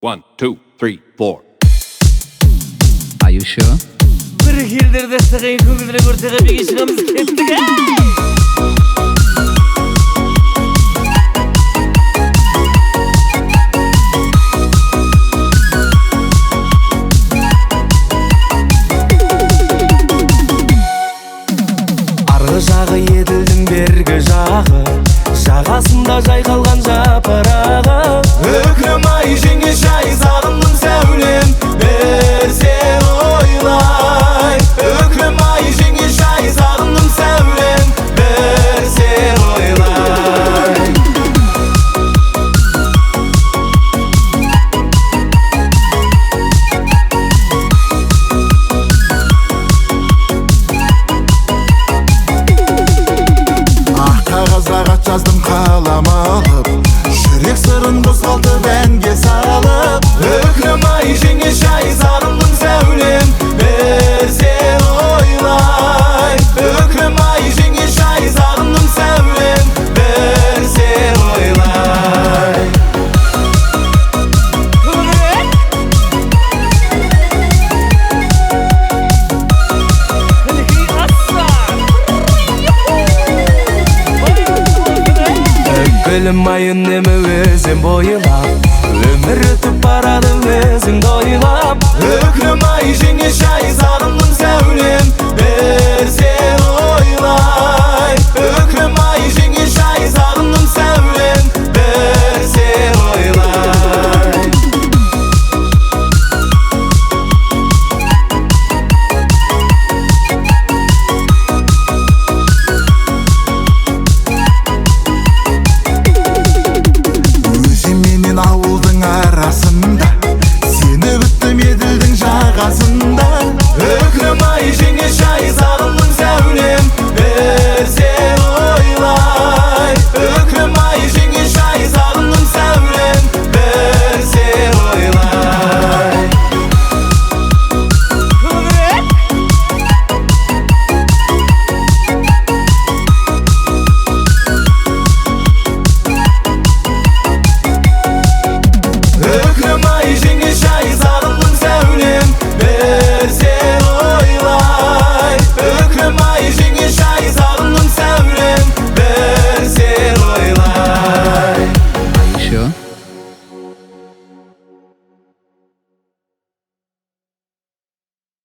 1, 2, 3, 4. Are you sure? Bir hildir desteğin köngülüne görtege bir işimiz kettik. Argı jağı edildim bergi jağı, жағасында жайқалған жапырағы. Өкінім ай жеңге жай сағындым сәулем, берсең ойлай. Өкінім ай жеңге жай сағындым сәулем, берсең ойлай. Қағазға хат жаздым қалам алып, жүрек сырын қозғалтып әнге салып. Өкінім ай жеңге жай сағындым сәулем, берсең ойлай. Өкінім ай жеңге жай сағындым сәулем, берсең ойлай. Өкілім ай үнемі өзім бойлап, өмір өтіп барады өзіңді ойлап.